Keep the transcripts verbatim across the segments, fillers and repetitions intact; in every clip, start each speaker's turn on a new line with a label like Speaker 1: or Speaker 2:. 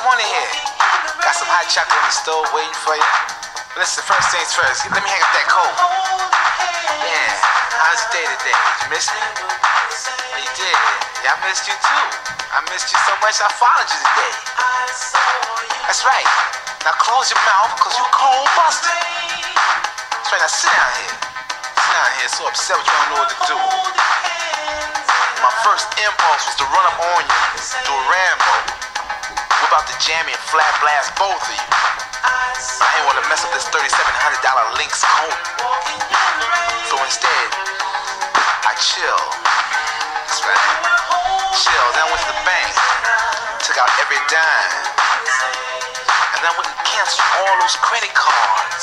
Speaker 1: on in here. Got some hot chocolate on the stove waiting for you. But listen, first things first, let me hang up that coat. Yeah, how's your day today? Did you miss me? Oh, you did. Yeah, I missed you too. I missed you so much I followed you today. That's right. Now close your mouth, cause you cold busted. That's right, now sit down here. Sit down here, so upset with you don't know what to do. My first impulse was to run up on you, do a Rambo. We're about to jam you and flat blast both of you. I ain't wanna mess up this thirty-seven hundred dollars Lynx coat. So instead, I chill. That's right. Chill, then I went to the bank, took out every dime. And then I went and canceled all those credit cards.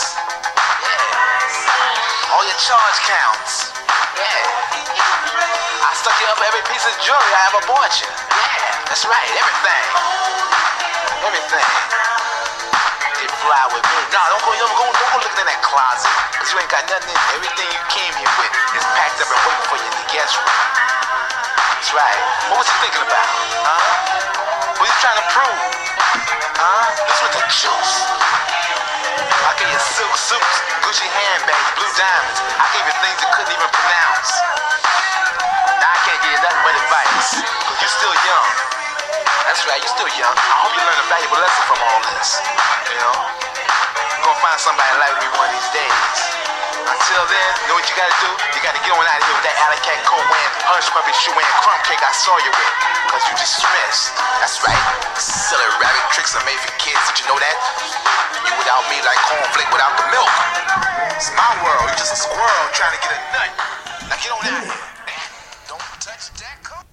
Speaker 1: Yeah. All your charge counts. Yeah. I stuck you up every piece of jewelry I ever bought you. Yeah, that's right, everything. Everything. You fly with me. No, don't go, don't go, don't go looking in that closet. Cause you ain't got nothing in there. Everything you came here with is packed up and waiting for you in the guest room. That's right. What was you thinking about? Huh? What you trying to prove? Huh? This with the juice. I gave you silk suits, Gucci handbags, blue diamonds. I gave you things you couldn't even pronounce. Now I can't give you nothing but advice, cause you're still young. That's right, you're still young. I hope you learn a valuable lesson from all this. You know? You're gonna find somebody like me one of these days. Until then, you know what you gotta do? You gotta get on out of here with that alley cat coat wearing, hush puppy shoe wearing, crumb cake I saw you with. Cause you dismissed. That's right. Silly rabbit tricks are made for kids. Did you know that? You without me like cornflake without the milk. It's my world. You're just a squirrel trying to get a nut. Now get on out of here. Don't touch that coat.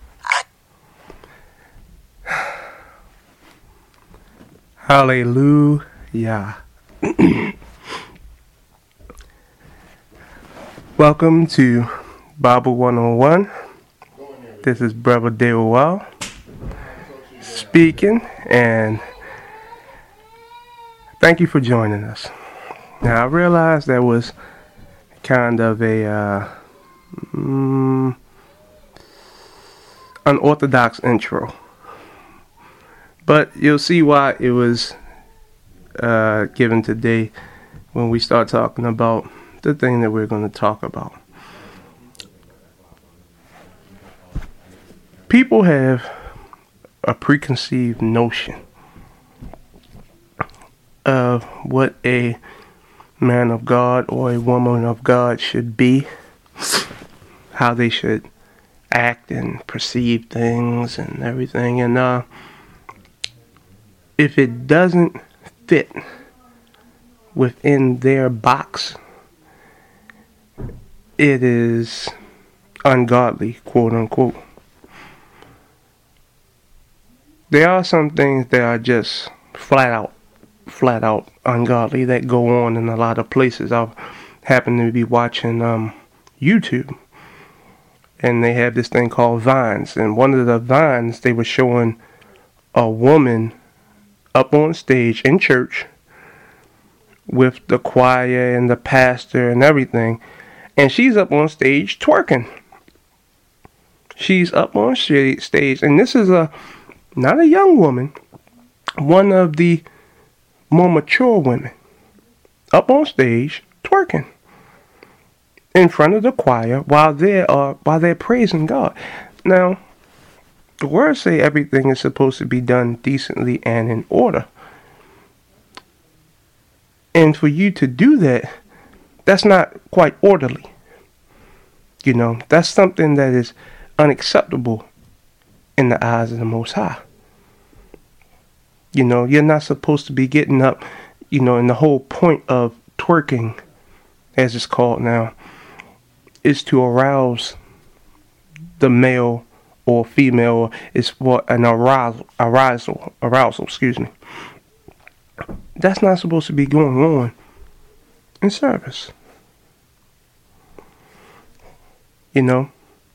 Speaker 2: Hallelujah. Welcome to Bible one oh one. This is Brother Dewell speaking, and thank you for joining us. Now, I realized there was kind of a uh, mm, unorthodox intro, but you'll see why it was uh, given today when we start talking about the thing that we're going to talk about. People have a preconceived notion of what a man of God or a woman of God should be, how they should act and perceive things and everything. And uh, if it doesn't fit within their box, it is ungodly, quote unquote. There are some things that are just flat out, flat out ungodly that go on in a lot of places. I've happened to be watching um, YouTube, and they have this thing called Vines. And one of the Vines, they were showing a woman up on stage in church with the choir and the pastor and everything. And she's up on stage twerking. She's up on stage, and this is a not a young woman, one of the more mature women, up on stage twerking in front of the choir while they are while they're praising God. Now, the words say everything is supposed to be done decently and in order, and for you to do that, that's not quite orderly. You know, that's something that is unacceptable in the eyes of the Most High. You know, you're not supposed to be getting up, you know, and the whole point of twerking, as it's called now, is to arouse the male or female, is for an arousal, arousal, arousal, excuse me. That's not supposed to be going on in service. You know,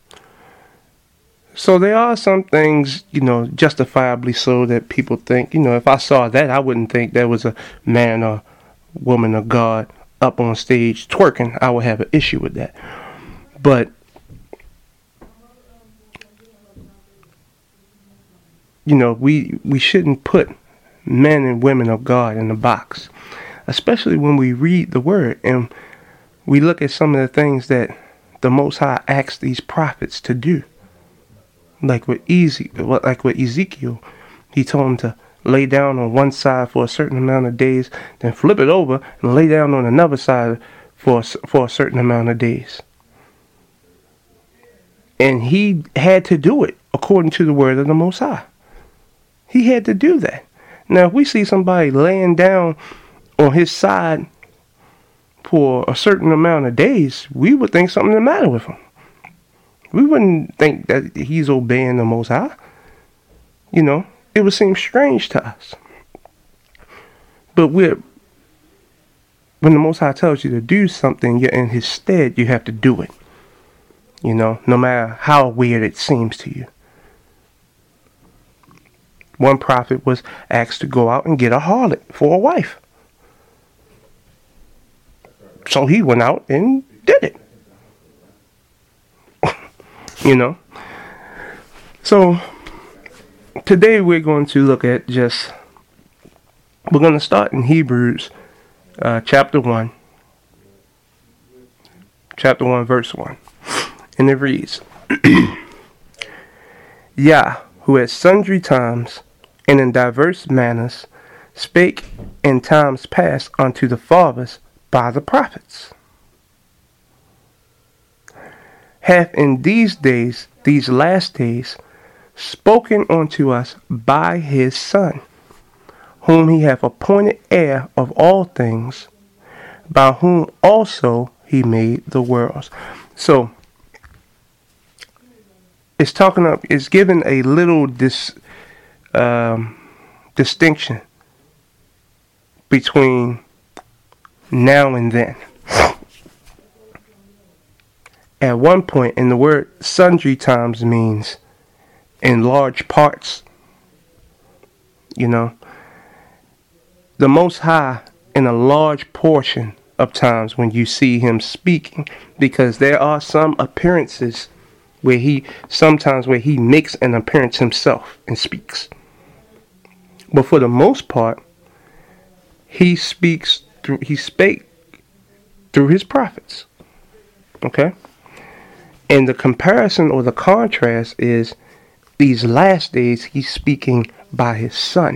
Speaker 2: so there are some things, you know, justifiably so that people think, you know, if I saw that, I wouldn't think there was a man or woman of God up on stage twerking. I would have an issue with that. But you know, we we shouldn't put men and women of God in the box, especially when we read the word and we look at some of the things that the Most High asked these prophets to do. Like with Ezekiel, like with Ezekiel, he told him to lay down on one side for a certain amount of days, then flip it over and lay down on another side for for a certain amount of days. And he had to do it according to the word of the Most High. He had to do that. Now, if we see somebody laying down on his side for a certain amount of days, we would think something's the matter with him. We wouldn't think that he's obeying the Most High. You know, it would seem strange to us. But we're, when the Most High tells you to do something, you're in his stead, you have to do it. You know, no matter how weird it seems to you. One prophet was asked to go out and get a harlot for a wife. So he went out and did it. You know. So today we're going to look at just, we're going to start in Hebrews uh, chapter one. Chapter one, verse one. And it reads, Yah, who at sundry times and in diverse manners spake in times past unto the fathers by the prophets, hath in these days, these last days, spoken unto us by his Son, whom he hath appointed heir of all things, by whom also he made the worlds. So, it's talking up, it's given a little dis, um, distinction between now and then. At one point, and the word sundry times means in large parts. You know, the Most High in a large portion of times when you see him speaking, because there are some appearances where he, sometimes where he makes an appearance himself and speaks. But for the most part, he speaks through, he spake through his prophets. Okay? And the comparison or the contrast is these last days he's speaking by his Son.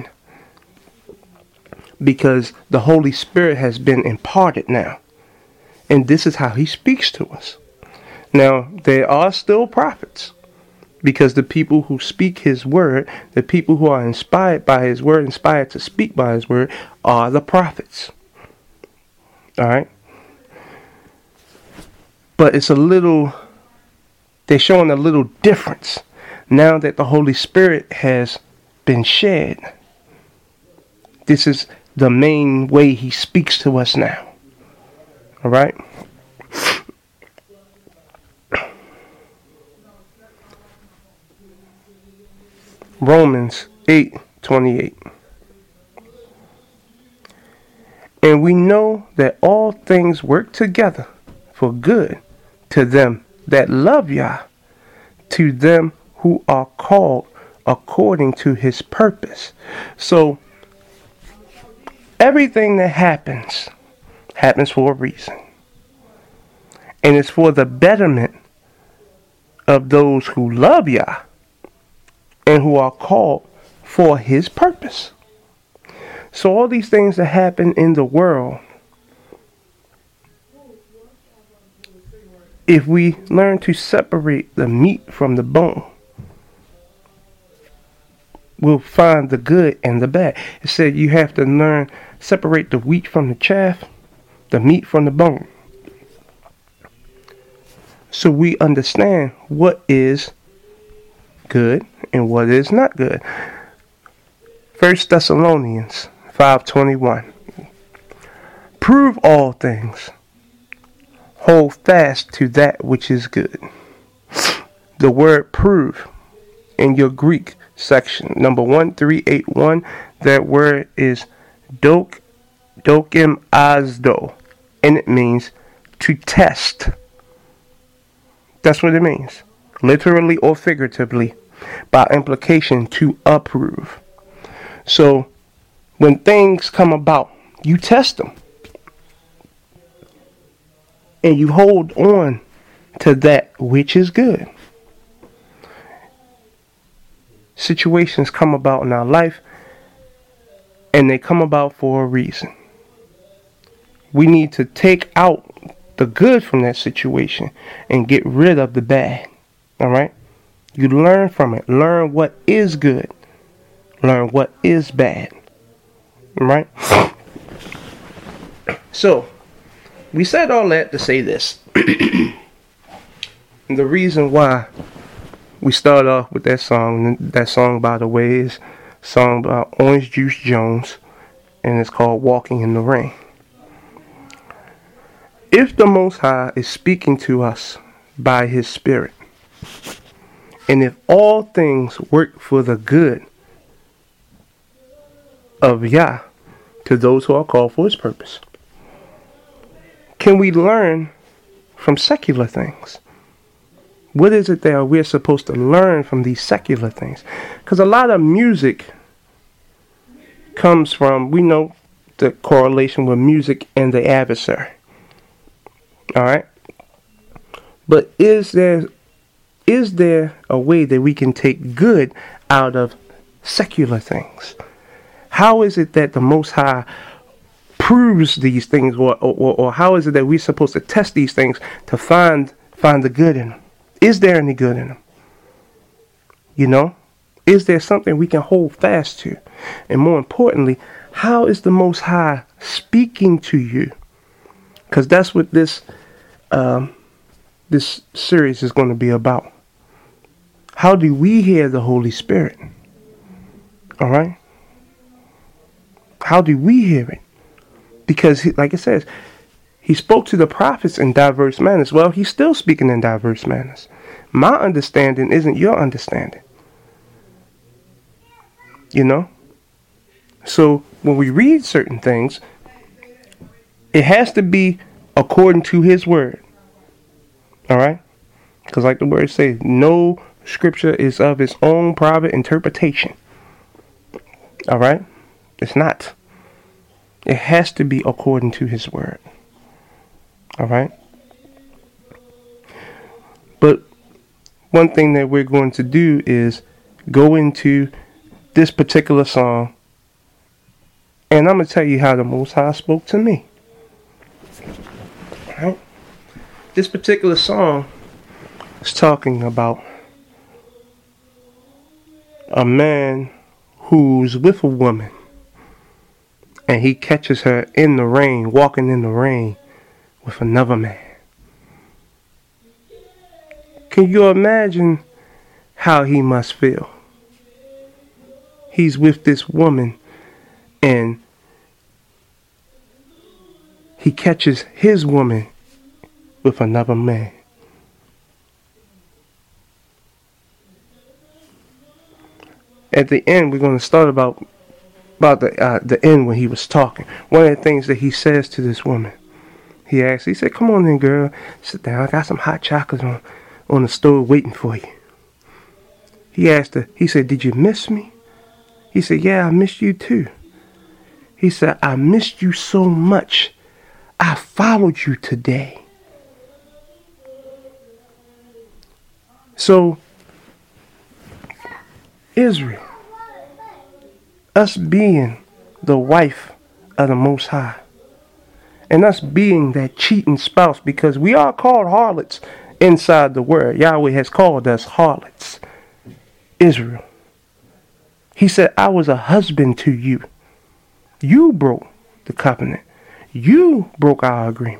Speaker 2: Because the Holy Spirit has been imparted now. And this is how he speaks to us. Now, there are still prophets, because the people who speak his word, the people who are inspired by his word, inspired to speak by his word, are the prophets. Alright? But it's a little, they're showing a little difference now that the Holy Spirit has been shed. This is the main way he speaks to us now. Alright? Romans eight twenty-eight. And we know that all things work together for good to them that love Yah, to them who are called according to his purpose. So everything that happens happens for a reason. And it's for the betterment of those who love Yah and who are called for his purpose. So all these things that happen in the world, if we learn to separate the meat from the bone, we'll find the good and the bad. It said you have to learn, separate the wheat from the chaff, the meat from the bone. So we understand what is good and what is not good. First Thessalonians five twenty-one. Prove all things. Hold fast to that which is good. The word prove in your Greek section, number one three eight one, that word is dok, dokim asdo, and it means to test. That's what it means, literally or figuratively, by implication to approve. So when things come about, you test them. And you hold on to that which is good. Situations come about in our life, and they come about for a reason. We need to take out the good from that situation and get rid of the bad. All right? You learn from it. Learn what is good. Learn what is bad. All right? So, we said all that to say this. The reason why we start off with that song, that song, by the way, is a song by Orange Juice Jones, and it's called Walking in the Rain. If the Most High is speaking to us by His Spirit, and if all things work for the good of Yah to those who are called for His purpose, can we learn from secular things? What is it that we're supposed to learn from these secular things? Because a lot of music comes from, we know the correlation with music and the adversary. All right? But is there is there a way that we can take good out of secular things? How is it that the Most High proves these things, or, or, or how is it that we're supposed to test these things to find find the good in them? Is there any good in them? You know? Is there something we can hold fast to? And more importantly, how is the Most High speaking to you? Because that's what this um, this series is going to be about. How do we hear the Holy Spirit? All right? How do we hear it? Because, he, like it says, He spoke to the prophets in diverse manners. Well, He's still speaking in diverse manners. My understanding isn't your understanding. You know? So, when we read certain things, it has to be according to His word. All right? Because like the word says, no scripture is of its own private interpretation. All right? It's not. It has to be according to His word. All right? But one thing that we're going to do is go into this particular song, and I'm going to tell you how the Most High spoke to me. All right? This particular song is talking about a man who's with a woman, and he catches her in the rain, walking in the rain with another man. Can you imagine how he must feel? He's with this woman, and he catches his woman with another man. At the end, we're going to start about about the uh, the end when he was talking. One of the things that he says to this woman, he asked, he said, "Come on in, girl. Sit down. I got some hot chocolate on, on the stove waiting for you." He asked her, he said, "Did you miss me?" He said, "Yeah, I missed you too." He said, "I missed you so much, I followed you today." So, Israel, us being the wife of the Most High, and us being that cheating spouse, because we are called harlots inside the word. Yahweh has called us harlots. Israel, He said, "I was a husband to you. You broke the covenant. You broke our agreement."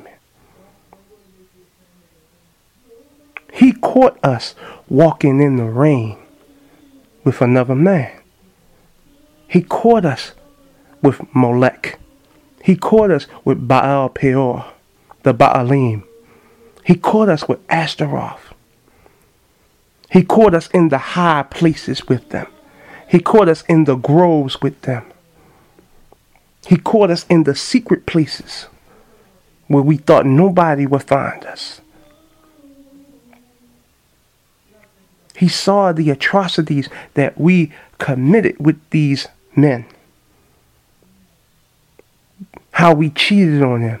Speaker 2: He caught us walking in the rain with another man. He caught us with Molech. He caught us with Baal Peor, the Baalim. He caught us with Ashtaroth. He caught us in the high places with them. He caught us in the groves with them. He caught us in the secret places where we thought nobody would find us. He saw the atrocities that we committed with these men. how we cheated on him.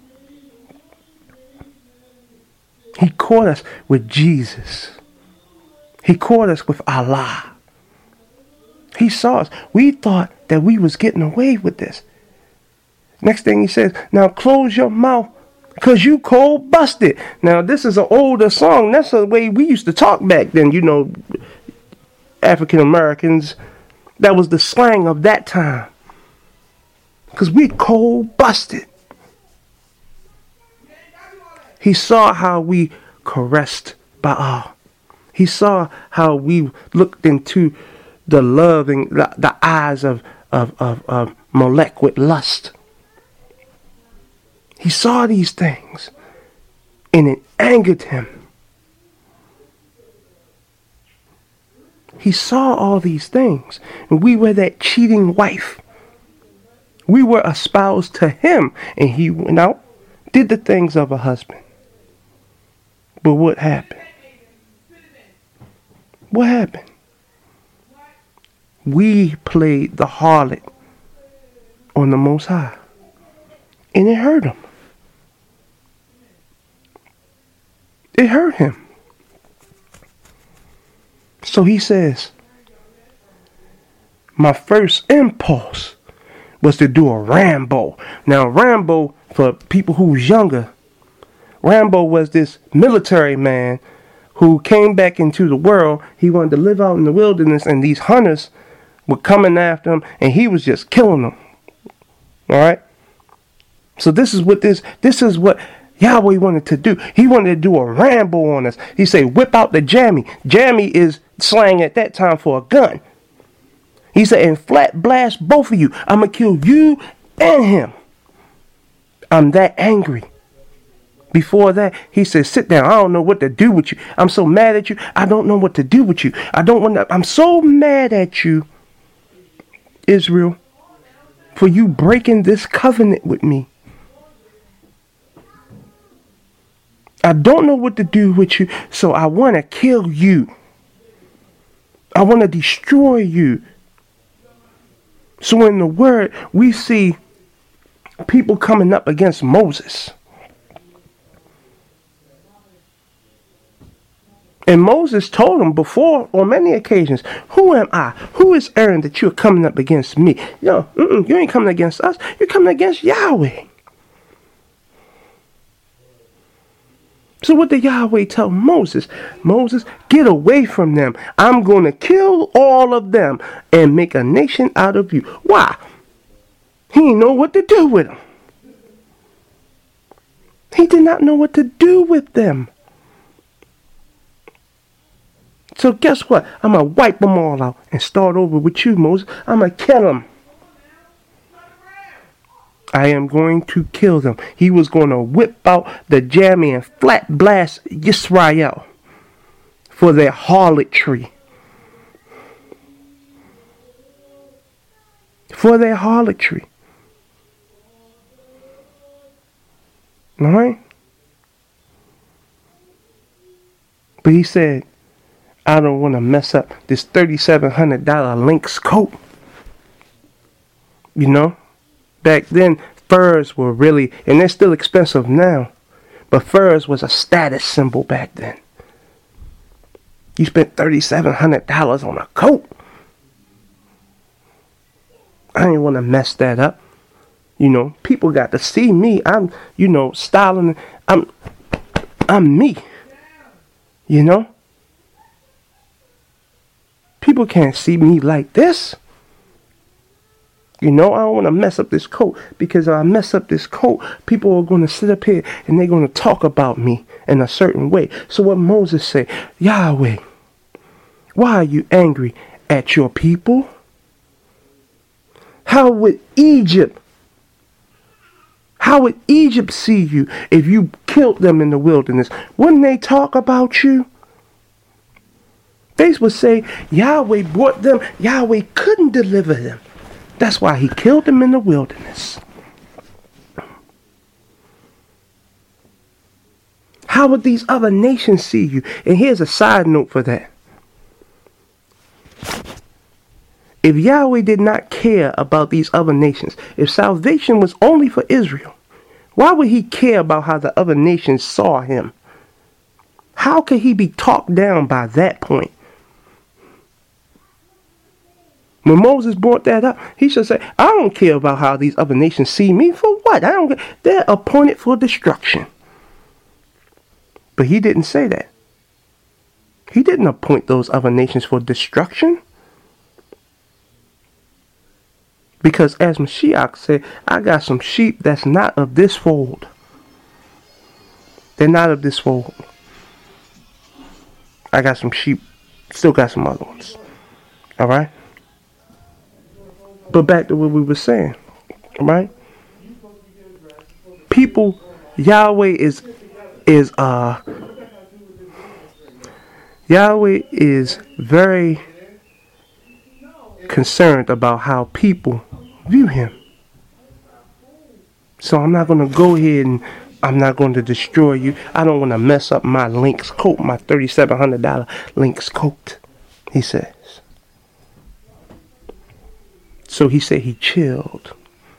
Speaker 2: He caught us with Jesus. He caught us with Allah. He saw us. We thought that we was getting away with this. Next thing he says, now close your mouth because you cold busted. Now this is an older song. That's the way we used to talk back then. You know, African Americans, that was the slang of that time. Because we cold busted. He saw how we caressed Baal. He saw how we looked into the loving, the, the eyes of, of, of, of Molech with lust. He saw these things and it angered him. He saw all these things and we were that cheating wife. We were espoused to him and he went out, did the things of a husband. But what happened? What happened? We played the harlot on the Most High. And it hurt him. It hurt him. So he says, my first impulse was to do a Rambo. Now Rambo, for people who's younger, Rambo was this military man who came back into the world. He wanted to live out in the wilderness and these hunters were coming after him and he was just killing them. All right. So this is what this, this is what Yahweh wanted to do. He wanted to do a Rambo on us. He said, whip out the jammy. Jammy is slang at that time for a gun. He said, and flat blast both of you. I'm going to kill you and him. I'm that angry. Before that, he said, sit down. I don't know what to do with you. I'm so mad at you. I don't know what to do with you. I don't want to. I'm so mad at you, Israel, for you breaking this covenant with me. I don't know what to do with you, so I want to kill you. I want to destroy you. So in the word, we see people coming up against Moses. And Moses told him before, on many occasions, who am I? Who is Aaron that you're coming up against me? No, mm-mm, you ain't coming against us. You're coming against Yahweh. So what did Yahweh tell Moses? Moses, get away from them. I'm going to kill all of them and make a nation out of you. Why? He didn't know what to do with them. He did not know what to do with them. So guess what? I'm going to wipe them all out and start over with you, Moses. I'm going to kill them. I am going to kill them. He was going to whip out the jammy and flat blast Yisrael for their harlotry. For their harlotry. All right? But he said, I don't want to mess up this thirty-seven hundred dollars Lynx coat. You know? Back then, furs were really, and they're still expensive now, but furs was a status symbol back then. You spent thirty-seven hundred dollars on a coat. I didn't want to mess that up. You know, people got to see me. I'm, you know, styling. I'm, I'm me. You know? People can't see me like this. You know, I don't want to mess up this coat, because if I mess up this coat, people are going to sit up here and they're going to talk about me in a certain way. So what Moses said, Yahweh, why are you angry at your people? How would Egypt, how would Egypt see you if you killed them in the wilderness? Wouldn't they talk about you? They would say, Yahweh brought them, Yahweh couldn't deliver them. That's why he killed them in the wilderness. How would these other nations see you? And here's a side note for that. If Yahweh did not care about these other nations, if salvation was only for Israel, why would he care about how the other nations saw him? How could he be talked down by that point? When Moses brought that up, he should say, I don't care about how these other nations see me. For what? I don't care. They're appointed for destruction. But he didn't say that. He didn't appoint those other nations for destruction. Because as Mashiach said, I got some sheep that's not of this fold. They're not of this fold. I got some sheep, still got some other ones. Alright? But back to what we were saying. Right? People, Yahweh is, is, uh, Yahweh is very concerned about how people view him. So I'm not going to go ahead and I'm not going to destroy you. I don't want to mess up my Lynx coat, my thirty-seven hundred dollars Lynx coat, he says. So he said he chilled.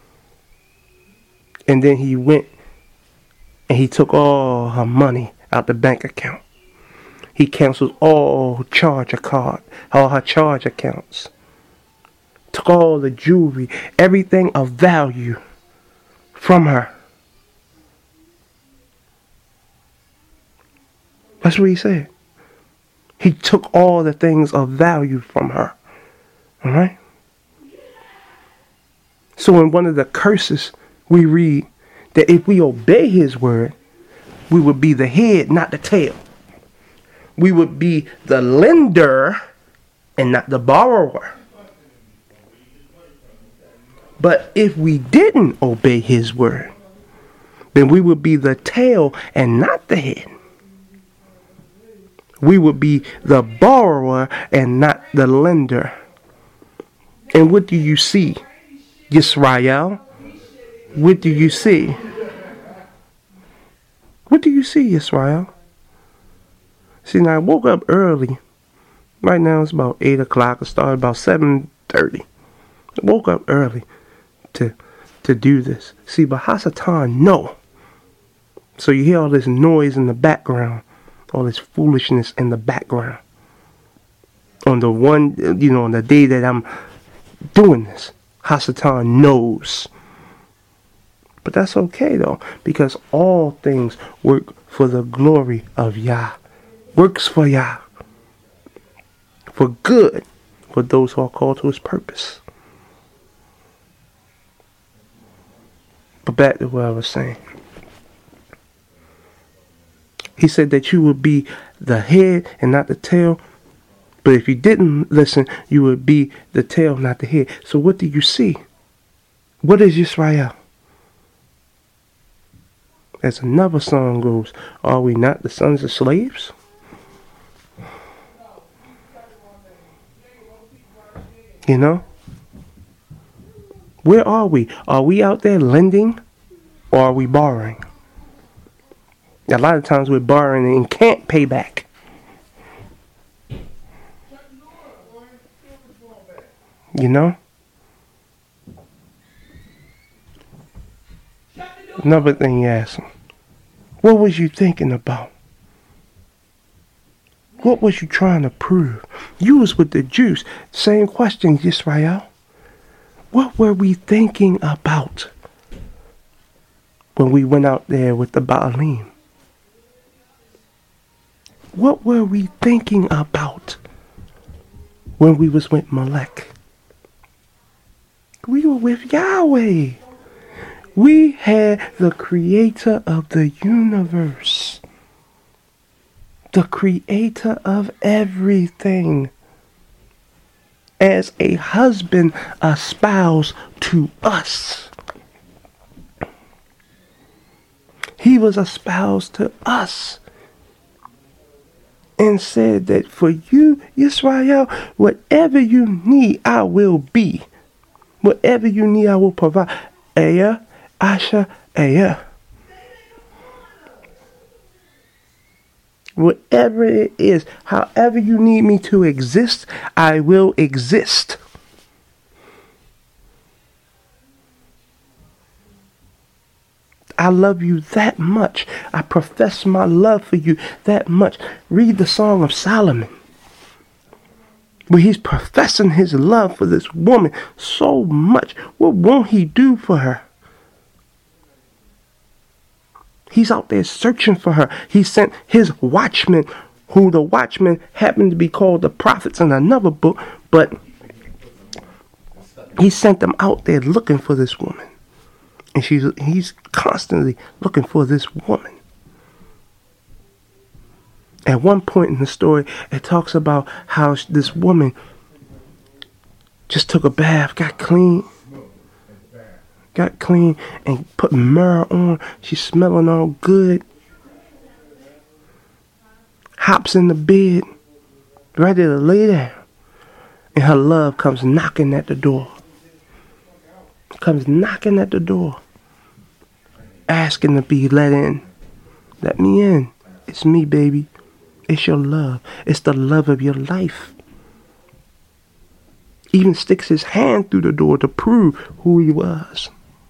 Speaker 2: And then he went and he took all her money out the bank account. He canceled all charge card, all her charge accounts. Took all the jewelry, everything of value from her. That's what he said. He took all the things of value from her. Alright? So in one of the curses, we read that if we obey his word, we would be the head, not the tail. We would be the lender and not the borrower. But if we didn't obey his word, then we would be the tail and not the head. We would be the borrower and not the lender. And what do you see, Yisrael? What do you see? What do you see, Yisrael? See, now I woke up early. Right now it's about eight o'clock. I started about seven thirty. I woke up early to to do this. See, but Hasatan, no. So you hear all this noise in the background. All this foolishness in the background. On the one, you know, on the day that I'm doing this, Hasatan knows. But that's okay though, because all things work for the glory of Yah. Works for Yah. For good, for those who are called to his purpose. But back to what I was saying. He said that you would be the head and not the tail. But if you didn't listen, you would be the tail, not the head. So what do you see? What is Yisrael? As another song goes, are we not the sons of slaves? You know? Where are we? Are we out there lending or are we borrowing? A lot of times we're borrowing and can't pay back. You know? Another thing you ask him, what was you thinking about? What was you trying to prove? You was with the Jews. Same question, Yisrael. What were we thinking about when we went out there with the Baalim? What were we thinking about when we was with Molech? We were with Yahweh. We had the creator of the universe. The creator of everything. As a husband espoused to us. He was espoused to us. And said that for you, Yisrael, whatever you need, I will be. Whatever you need, I will provide. Aya, Asha, Aya. Whatever it is, however you need me to exist, I will exist. I love you that much. I profess my love for you that much. Read the Song of Solomon, where he's professing his love for this woman so much. What won't he do for her? He's out there searching for her. He sent his watchmen, who the watchmen happened to be called the prophets in another book, but he sent them out there looking for this woman. And she's he's constantly looking for this woman. At one point in the story, it talks about how this woman just took a bath, got clean, got clean, and put myrrh on. She's smelling all good. Hops in the bed, ready to lay down. And her love comes knocking at the door. Comes knocking at the door. Asking to be let in. Let me in. It's me, baby. It's your love. It's the love of your life. Even sticks his hand through the door to prove who he was.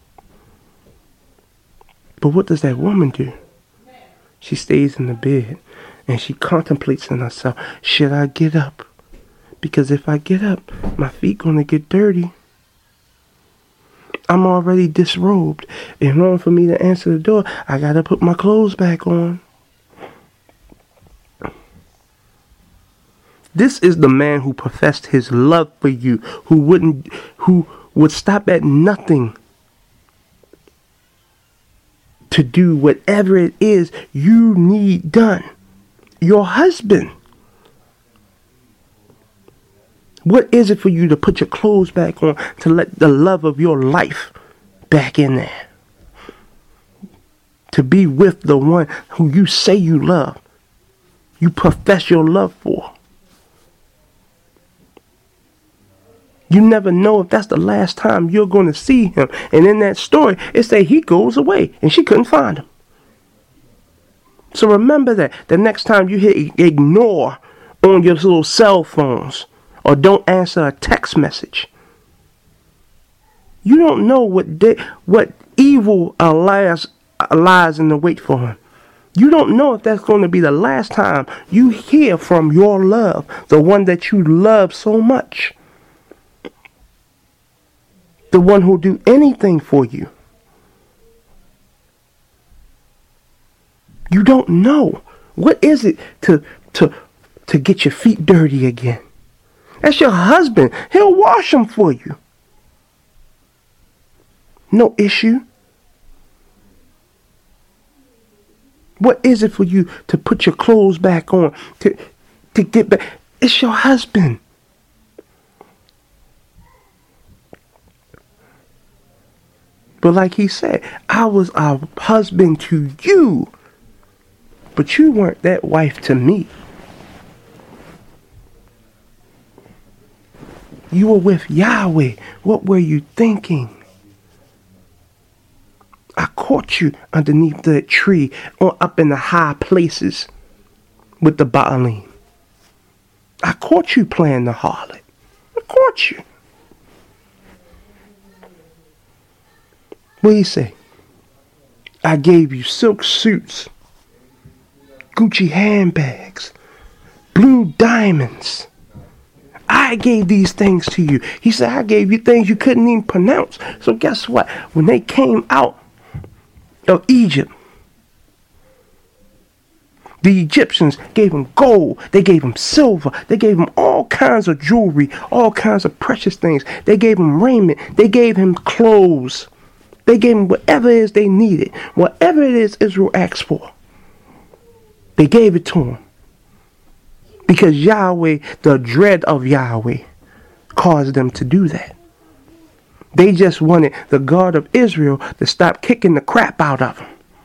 Speaker 2: But what does that woman do? She stays in the bed and she contemplates in herself, should I get up? Because if I get up, my feet gonna get dirty. I'm already disrobed. In order for me to answer the door, I gotta put my clothes back on. This is the man who professed his love for you, who wouldn't, who would stop at nothing to do whatever it is you need done. Your husband. What is it for you to put your clothes back on, to let the love of your life back in there? To be with the one who you say you love, you profess your love for. You never know if that's the last time you're going to see him. And in that story, it say he goes away and she couldn't find him. So remember that the next time you hit ignore on your little cell phones, or don't answer a text message, you don't know what de- what evil lies, lies in the wait for him. You don't know if that's going to be the last time you hear from your love, the one that you love so much. The one who'll do anything for you. You don't know. What is it to to to get your feet dirty again? That's your husband. He'll wash them for you. No issue. What is it for you to put your clothes back on, to to get back? It's your husband. But like he said, I was a husband to you, but you weren't that wife to me. You were with Yahweh. What were you thinking? I caught you underneath that tree or up in the high places with the Baalim. I caught you playing the harlot. I caught you. What do you say? I gave you silk suits, Gucci handbags, blue diamonds. I gave these things to you. He said, I gave you things you couldn't even pronounce. So guess what? When they came out of Egypt, the Egyptians gave them gold. They gave them silver. They gave him all kinds of jewelry, all kinds of precious things. They gave him raiment. They gave him clothes. They gave him whatever it is they needed. Whatever it is Israel asked for, they gave it to him. Because Yahweh, the dread of Yahweh, caused them to do that. They just wanted the God of Israel to stop kicking the crap out of them.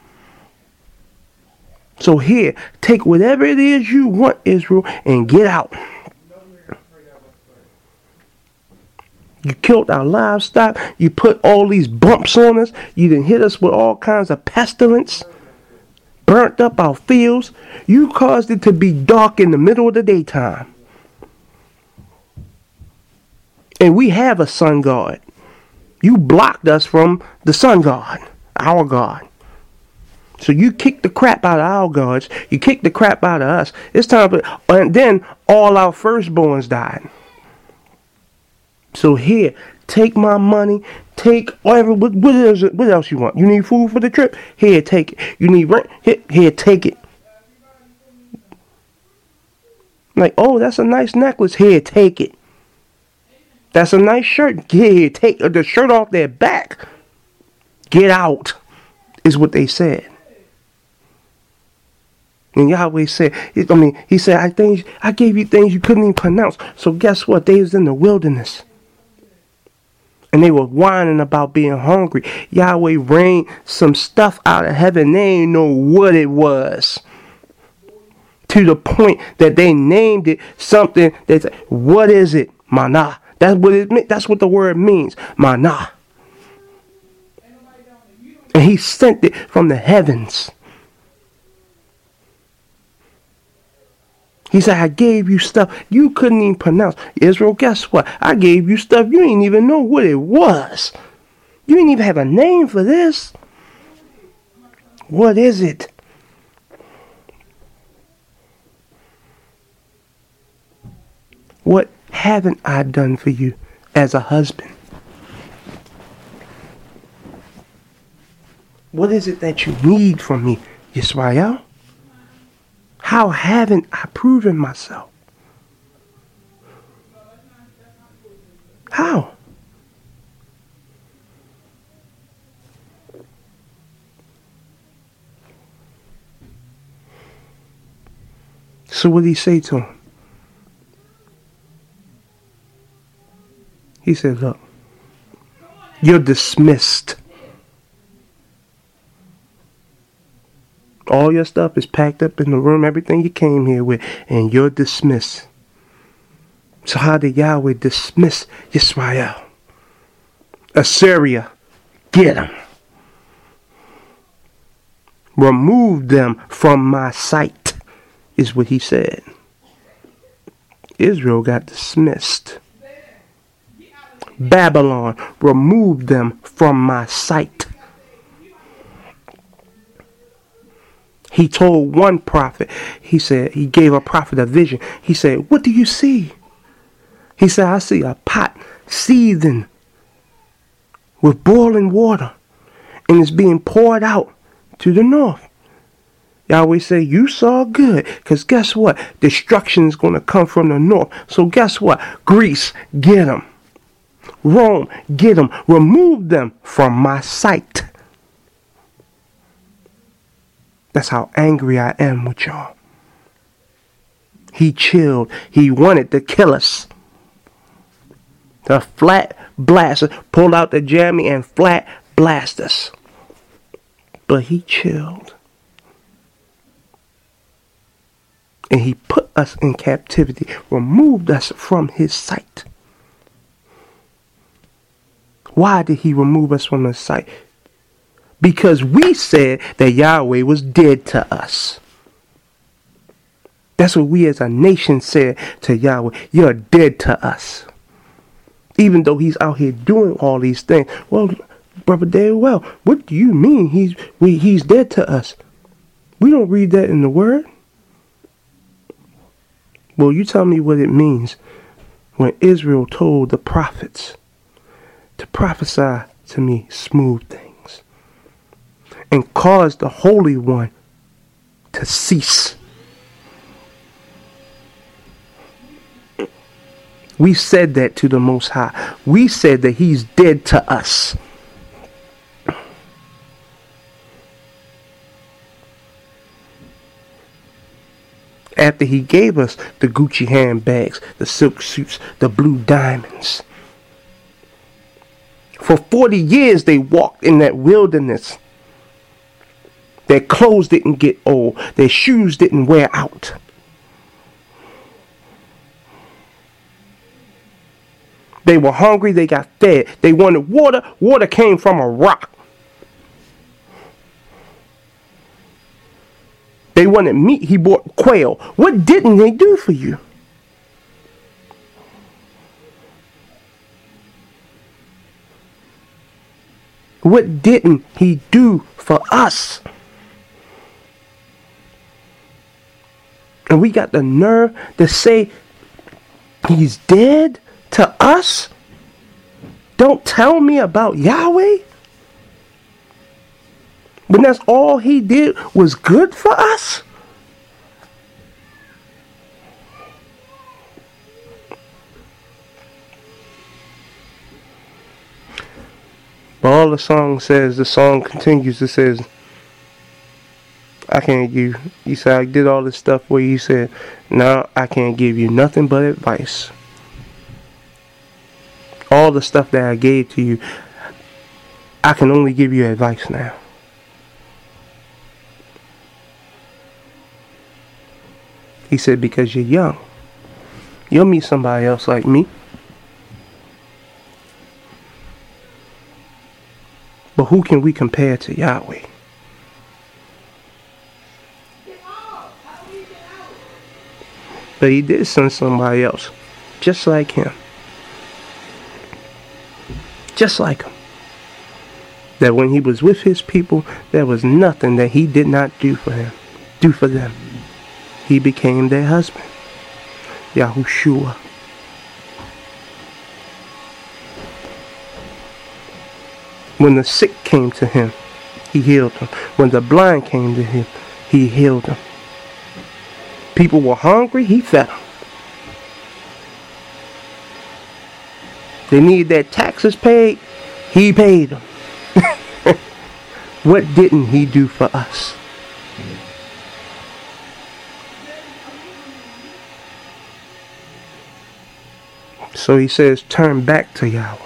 Speaker 2: So here, take whatever it is you want, Israel, and get out. You killed our livestock. You put all these bumps on us. You done hit us with all kinds of pestilence. Burnt up our fields. You caused it to be dark in the middle of the daytime. And we have a sun god. You blocked us from the sun god, our God. So you kick the crap out of our gods. You kick the crap out of us. It's time for, and then all our firstborns died. So here, take my money. Take whatever. What, what, else, what else you want? You need food for the trip? Here, take it. You need rent? Here, here, take it. Like, oh, that's a nice necklace. Here, take it. That's a nice shirt. Here, take the shirt off their back. Get out, is what they said. And Yahweh said, I mean, he said, I things I gave you things you couldn't even pronounce. So guess what? They was in the wilderness. And they were whining about being hungry. Yahweh rained some stuff out of heaven. They ain't know what it was. To the point that they named it something. They said, what is it? Manna. That's what it. That's what the word means. Manna. And he sent it from the heavens. He said, I gave you stuff you couldn't even pronounce. Israel, guess what? I gave you stuff you didn't even know what it was. You didn't even have a name for this. What is it? What haven't I done for you as a husband? What is it that you need from me, Yisrael? How haven't I proven myself? How? So what did he say to him? He said, look, you're dismissed. All your stuff is packed up in the room, everything you came here with, and you're dismissed. So how did Yahweh dismiss Yisrael? Assyria, get them. Remove them from my sight, is what he said. Israel got dismissed. Babylon, remove them from my sight. He told one prophet, he said, he gave a prophet a vision. He said, what do you see? He said, I see a pot seething with boiling water, and it's being poured out to the north. Yahweh said, you saw good, because guess what? Destruction is going to come from the north. So guess what? Greece, get them. Rome, get them. Remove them from my sight. That's how angry I am with y'all. He chilled. He wanted to kill us. The flat blaster pulled out the jammy and flat blast us. But he chilled. And he put us in captivity, removed us from his sight. Why did he remove us from his sight? Because we said that Yahweh was dead to us. That's what we as a nation said to Yahweh. You're dead to us. Even though he's out here doing all these things. Well, Brother Dave, well, what do you mean he's we, he's dead to us? We don't read that in the Word. Well, you tell me what it means when Israel told the prophets to prophesy to me smooth things and cause the Holy One to cease. We said that to the Most High. We said that he's dead to us. After he gave us the Gucci handbags, the silk suits, the blue diamonds. For forty years they walked in that wilderness. Their clothes didn't get old. Their shoes didn't wear out. They were hungry. They got fed. They wanted water. Water came from a rock. They wanted meat. He bought quail. What didn't they do for you? What didn't he do for us? And we got the nerve to say he's dead to us? Don't tell me about Yahweh? When that's all he did was good for us? But all the song says, the song continues, it says, I can't give, you said I did all this stuff where you said, now I can't give you nothing but advice. All the stuff that I gave to you, I can only give you advice now. He said, because you're young. You'll meet somebody else like me. But who can we compare to Yahweh? But he did send somebody else, just like him. Just like him. That when he was with his people, there was nothing that he did not do for him, do for them. He became their husband, Yahushua. When the sick came to him, he healed them. When the blind came to him, he healed them. People were hungry, he fed them. They needed their taxes paid, he paid them. What didn't he do for us? So he says, turn back to Yahweh.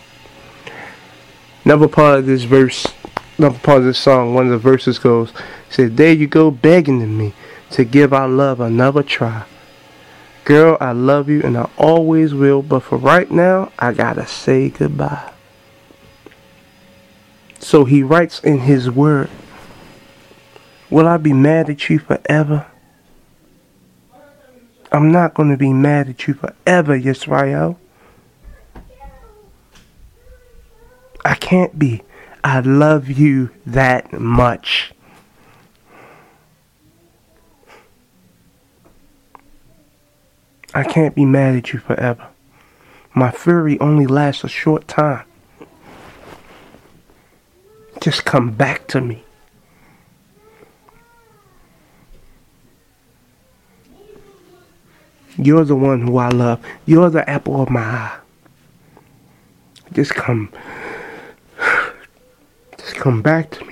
Speaker 2: Another part of this verse, another part of this song, one of the verses goes, says, there you go begging to me to give our love another try. Girl, I love you and I always will, but for right now, I gotta say goodbye. So he writes in his word, will I be mad at you forever? I'm not going to be mad at you forever, Yisrael. I can't be. I love you that much. I can't be mad at you forever. My fury only lasts a short time. Just come back to me. You're the one who I love. You're the apple of my eye. Just come. Just come back to me.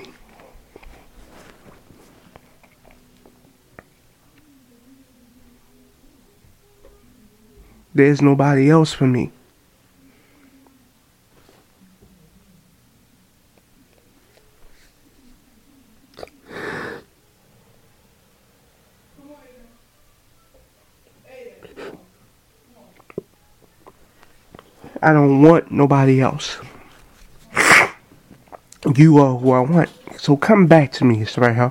Speaker 2: There's nobody else for me. I don't want nobody else. You are who I want. So come back to me, Israel.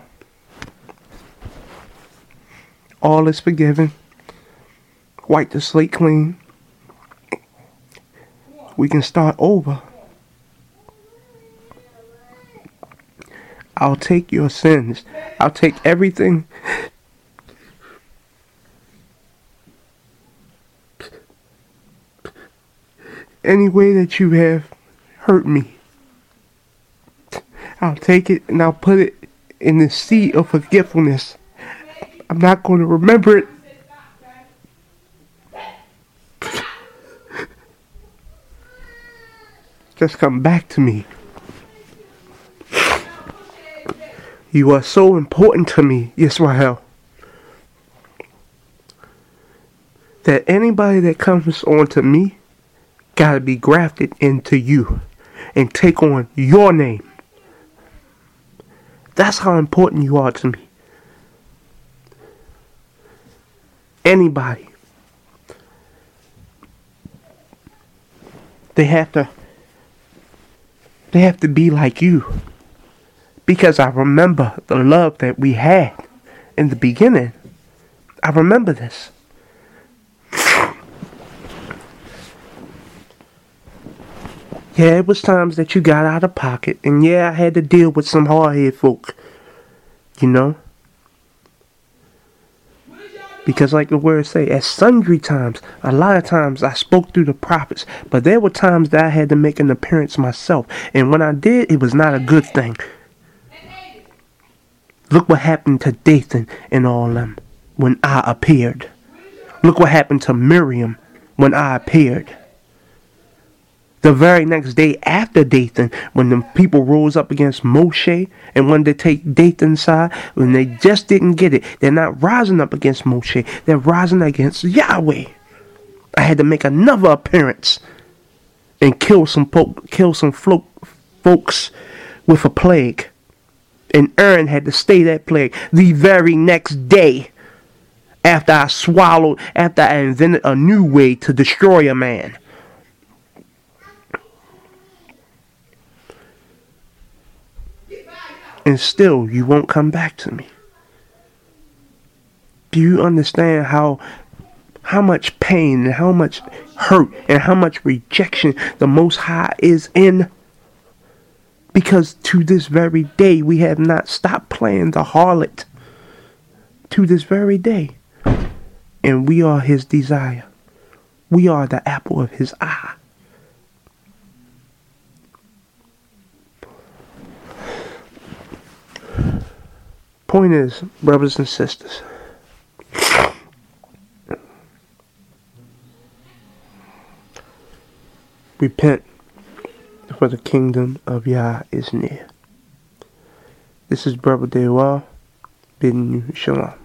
Speaker 2: All is forgiven. Wipe the slate clean. We can start over. I'll take your sins. I'll take everything. Any way that you have hurt me, I'll take it and I'll put it in the sea of forgetfulness. I'm not going to remember it. Just come back to me. You are so important to me, Yisrael, that anybody that comes on to me gotta be grafted into you and take on your name. That's how important you are to me. Anybody. They have to They have to be like you. Because I remember the love that we had in the beginning. I remember this. Yeah, it was times that you got out of pocket. And yeah, I had to deal with some hard-headed folk. You know? Because like the word say, at sundry times, a lot of times I spoke through the prophets. But there were times that I had to make an appearance myself. And when I did, it was not a good thing. Look what happened to Dathan and all them when I appeared. Look what happened to Miriam when I appeared. The very next day after Dathan, when the people rose up against Moshe and wanted to take Dathan's side, when they just didn't get it, they're not rising up against Moshe. They're rising against Yahweh. I had to make another appearance and kill some folk, kill some flo- folks with a plague. And Aaron had to stay that plague the very next day after I swallowed, after I invented a new way to destroy a man. And still, you won't come back to me. Do you understand how how much pain and how much hurt and how much rejection the Most High is in? Because to this very day, we have not stopped playing the harlot. To this very day. And we are his desire. We are the apple of his eye. Point is, brothers and sisters, repent, for the kingdom of Yah is near. This is Brother Dewar bidding you shalom.